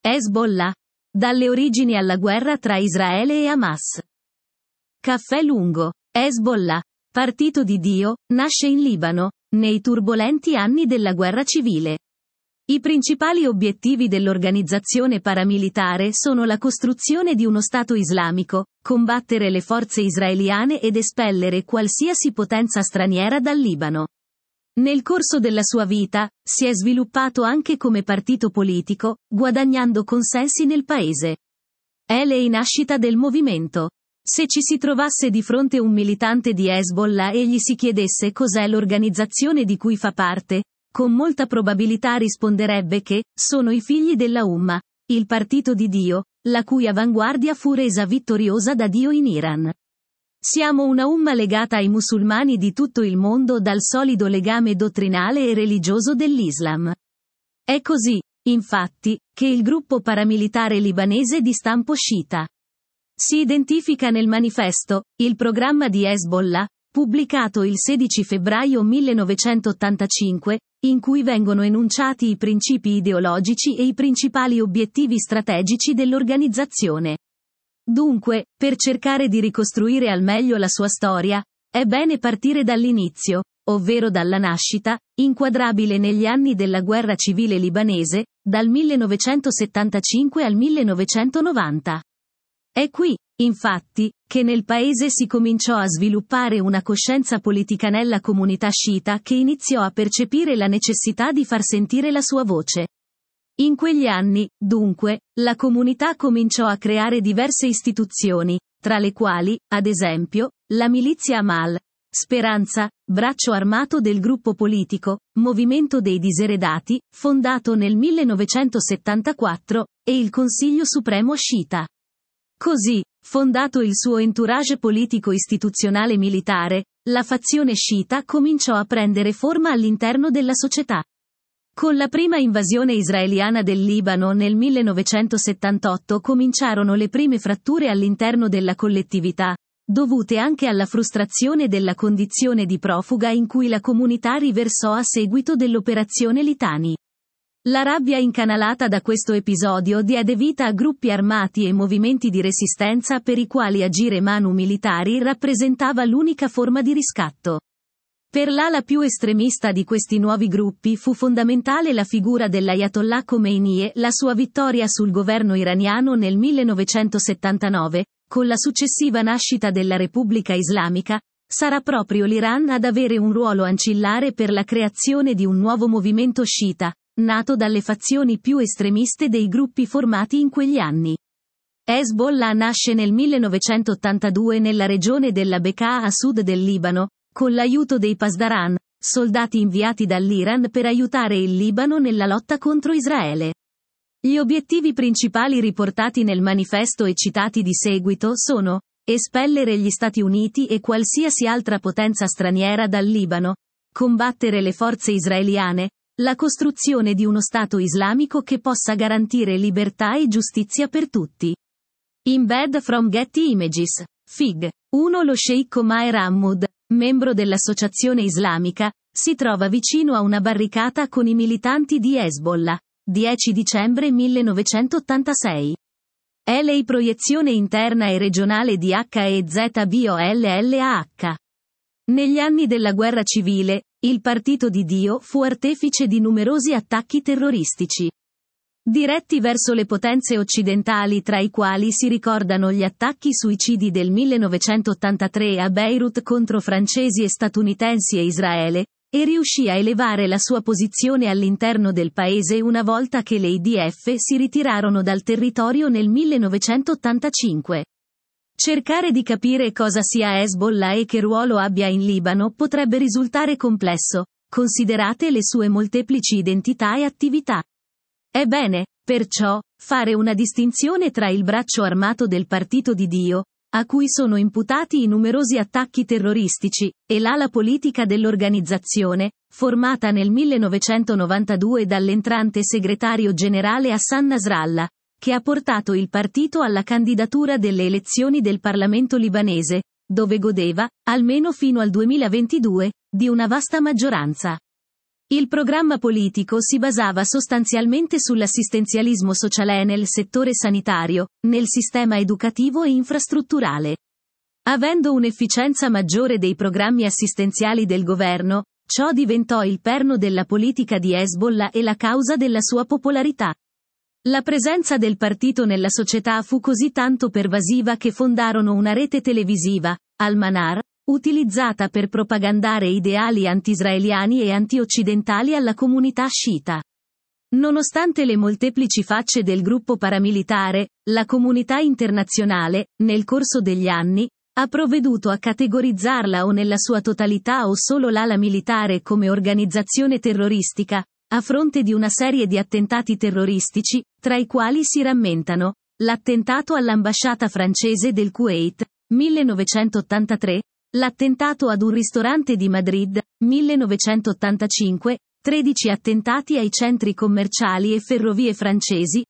Hezbollah. Dalle origini alla guerra tra Israele e Hamas. Caffè lungo. Hezbollah, partito di Dio, nasce in Libano, nei turbolenti anni della guerra civile. I principali obiettivi dell'organizzazione paramilitare sono la costruzione di uno Stato islamico, combattere le forze israeliane ed espellere qualsiasi potenza straniera dal Libano. Nel corso della sua vita, si è sviluppato anche come partito politico, guadagnando consensi nel paese. È la nascita del movimento. Se ci si trovasse di fronte un militante di Hezbollah e gli si chiedesse cos'è l'organizzazione di cui fa parte, con molta probabilità risponderebbe che sono i figli della Umma, il partito di Dio, la cui avanguardia fu resa vittoriosa da Dio in Iran. Siamo una Umma legata ai musulmani di tutto il mondo dal solido legame dottrinale e religioso dell'Islam. È così, infatti, che il gruppo paramilitare libanese di stampo sciita si identifica nel manifesto, il programma di Hezbollah, pubblicato il 16 febbraio 1985, in cui vengono enunciati i principi ideologici e i principali obiettivi strategici dell'organizzazione. Dunque, per cercare di ricostruire al meglio la sua storia, è bene partire dall'inizio, ovvero dalla nascita, inquadrabile negli anni della guerra civile libanese, dal 1975 al 1990. È qui, infatti, che nel paese si cominciò a sviluppare una coscienza politica nella comunità sciita che iniziò a percepire la necessità di far sentire la sua voce. In quegli anni, dunque, la comunità cominciò a creare diverse istituzioni, tra le quali, ad esempio, la milizia Amal, Speranza, braccio armato del gruppo politico, Movimento dei Diseredati, fondato nel 1974, e il Consiglio Supremo Sciita. Così, fondato il suo entourage politico-istituzionale militare, la fazione sciita cominciò a prendere forma all'interno della società. Con la prima invasione israeliana del Libano nel 1978 cominciarono le prime fratture all'interno della collettività, dovute anche alla frustrazione della condizione di profuga in cui la comunità riversò a seguito dell'operazione Litani. La rabbia incanalata da questo episodio diede vita a gruppi armati e movimenti di resistenza per i quali agire manu militari rappresentava l'unica forma di riscatto. Per l'ala più estremista di questi nuovi gruppi fu fondamentale la figura dell'Ayatollah Khomeini e la sua vittoria sul governo iraniano nel 1979, con la successiva nascita della Repubblica Islamica, sarà proprio l'Iran ad avere un ruolo ancillare per la creazione di un nuovo movimento sciita, nato dalle fazioni più estremiste dei gruppi formati in quegli anni. Hezbollah nasce nel 1982 nella regione della Bekaa a sud del Libano, con l'aiuto dei Pasdaran, soldati inviati dall'Iran per aiutare il Libano nella lotta contro Israele. Gli obiettivi principali riportati nel manifesto e citati di seguito sono: espellere gli Stati Uniti e qualsiasi altra potenza straniera dal Libano, combattere le forze israeliane, la costruzione di uno Stato islamico che possa garantire libertà e giustizia per tutti. Embed from Getty Images. Fig. 1. Lo Sheikh Omar Hammud, membro dell'Associazione Islamica, si trova vicino a una barricata con i militanti di Hezbollah. 10 dicembre 1986. È la proiezione interna e regionale di HEZBOLLAH. Negli anni della guerra civile, il partito di Dio fu artefice di numerosi attacchi terroristici, diretti verso le potenze occidentali, tra i quali si ricordano gli attacchi suicidi del 1983 a Beirut contro francesi e statunitensi e Israele, e riuscì a elevare la sua posizione all'interno del paese una volta che le IDF si ritirarono dal territorio nel 1985. Cercare di capire cosa sia Hezbollah e che ruolo abbia in Libano potrebbe risultare complesso, considerate le sue molteplici identità e attività. È bene, perciò, fare una distinzione tra il braccio armato del Partito di Dio, a cui sono imputati i numerosi attacchi terroristici, e l'ala politica dell'organizzazione, formata nel 1992 dall'entrante segretario generale Hassan Nasrallah, che ha portato il partito alla candidatura delle elezioni del Parlamento libanese, dove godeva, almeno fino al 2022, di una vasta maggioranza. Il programma politico si basava sostanzialmente sull'assistenzialismo sociale nel settore sanitario, nel sistema educativo e infrastrutturale. Avendo un'efficienza maggiore dei programmi assistenziali del governo, ciò diventò il perno della politica di Hezbollah e la causa della sua popolarità. La presenza del partito nella società fu così tanto pervasiva che fondarono una rete televisiva, Al-Manar, utilizzata per propagandare ideali anti-israeliani e anti-occidentali alla comunità sciita. Nonostante le molteplici facce del gruppo paramilitare, la comunità internazionale, nel corso degli anni, ha provveduto a categorizzarla o nella sua totalità o solo l'ala militare come organizzazione terroristica, a fronte di una serie di attentati terroristici, tra i quali si rammentano l'attentato all'ambasciata francese del Kuwait, 1983, l'attentato ad un ristorante di Madrid, 1985, 13 attentati ai centri commerciali e ferrovie francesi,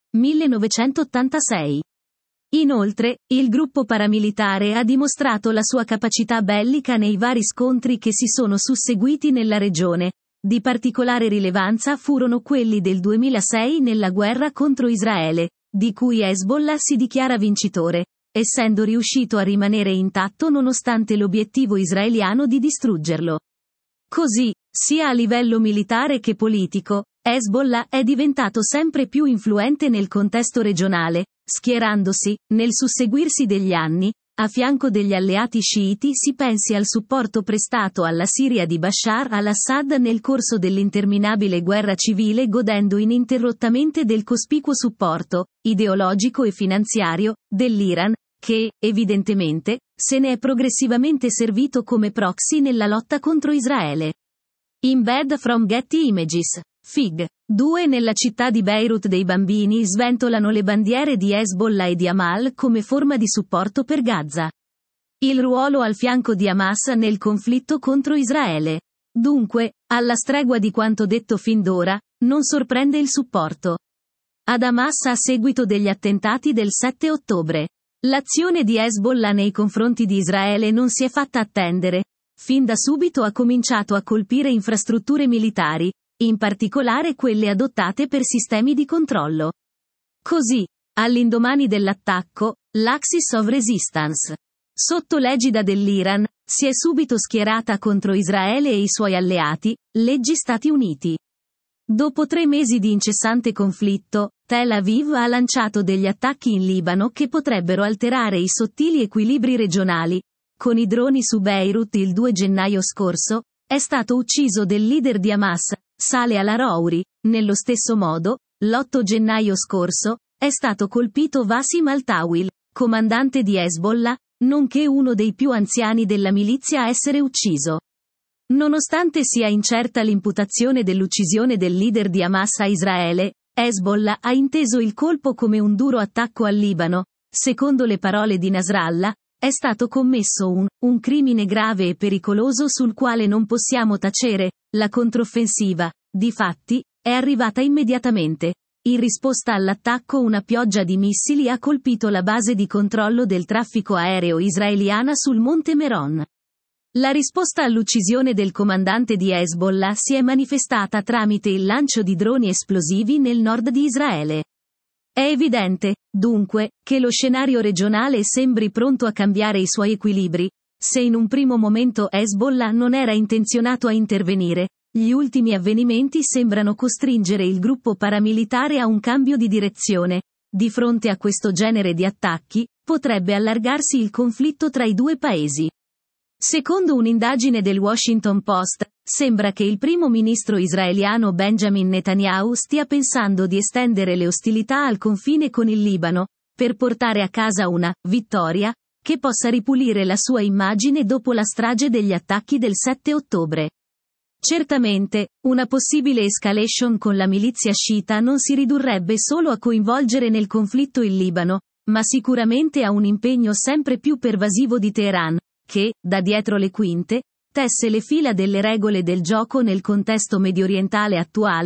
1986. Inoltre, il gruppo paramilitare ha dimostrato la sua capacità bellica nei vari scontri che si sono susseguiti nella regione. Di particolare rilevanza furono quelli del 2006 nella guerra contro Israele, di cui Hezbollah si dichiara vincitore, essendo riuscito a rimanere intatto nonostante l'obiettivo israeliano di distruggerlo. Così, sia a livello militare che politico, Hezbollah è diventato sempre più influente nel contesto regionale, schierandosi, nel susseguirsi degli anni, a fianco degli alleati sciiti. Si pensi al supporto prestato alla Siria di Bashar al-Assad nel corso dell'interminabile guerra civile, godendo ininterrottamente del cospicuo supporto, ideologico e finanziario, dell'Iran, che, evidentemente, se ne è progressivamente servito come proxy nella lotta contro Israele. Embed from Getty Images. Fig. 2 Nella città di Beirut dei bambini sventolano le bandiere di Hezbollah e di Amal come forma di supporto per Gaza. Il ruolo al fianco di Hamas nel conflitto contro Israele. Dunque, alla stregua di quanto detto fin d'ora, non sorprende il supporto ad Hamas a seguito degli attentati del 7 ottobre. L'azione di Hezbollah nei confronti di Israele non si è fatta attendere. Fin da subito ha cominciato a colpire infrastrutture militari, in particolare quelle adottate per sistemi di controllo. Così, all'indomani dell'attacco, l'Axis of Resistance, sotto l'egida dell'Iran, si è subito schierata contro Israele e i suoi alleati, leggi Stati Uniti. Dopo 3 mesi di incessante conflitto, Tel Aviv ha lanciato degli attacchi in Libano che potrebbero alterare i sottili equilibri regionali. Con i droni su Beirut il 2 gennaio scorso, è stato ucciso del leader di Hamas, Saleh al-Arouri. Nello stesso modo, l'8 gennaio scorso, è stato colpito Wassim al-Tawil, comandante di Hezbollah, nonché uno dei più anziani della milizia a essere ucciso. Nonostante sia incerta l'imputazione dell'uccisione del leader di Hamas a Israele, Hezbollah ha inteso il colpo come un duro attacco al Libano. Secondo le parole di Nasrallah, è stato commesso un crimine grave e pericoloso sul quale non possiamo tacere. La controffensiva, difatti, è arrivata immediatamente. In risposta all'attacco una pioggia di missili ha colpito la base di controllo del traffico aereo israeliana sul Monte Meron. La risposta all'uccisione del comandante di Hezbollah si è manifestata tramite il lancio di droni esplosivi nel nord di Israele. È evidente, dunque, che lo scenario regionale sembri pronto a cambiare i suoi equilibri. Se in un primo momento Hezbollah non era intenzionato a intervenire, gli ultimi avvenimenti sembrano costringere il gruppo paramilitare a un cambio di direzione. Di fronte a questo genere di attacchi, potrebbe allargarsi il conflitto tra i due paesi. Secondo un'indagine del Washington Post, sembra che il primo ministro israeliano Benjamin Netanyahu stia pensando di estendere le ostilità al confine con il Libano, per portare a casa una vittoria che possa ripulire la sua immagine dopo la strage degli attacchi del 7 ottobre. Certamente, una possibile escalation con la milizia sciita non si ridurrebbe solo a coinvolgere nel conflitto il Libano, ma sicuramente a un impegno sempre più pervasivo di Teheran, che, da dietro le quinte, tesse le fila delle regole del gioco nel contesto mediorientale attuale.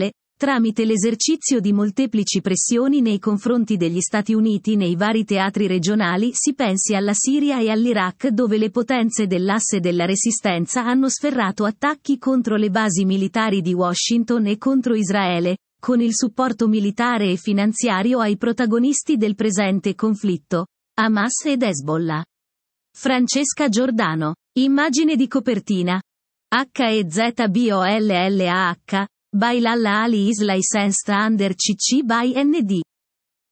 tramite l'esercizio di molteplici pressioni nei confronti degli Stati Uniti nei vari teatri regionali. Si pensi alla Siria e all'Iraq, dove le potenze dell'asse della resistenza hanno sferrato attacchi contro le basi militari di Washington e contro Israele, con il supporto militare e finanziario ai protagonisti del presente conflitto, Hamas ed Hezbollah. Francesca Giordano. Immagine di copertina. HEZBOLLAH, by Lalla Ali is licensed under CC by ND.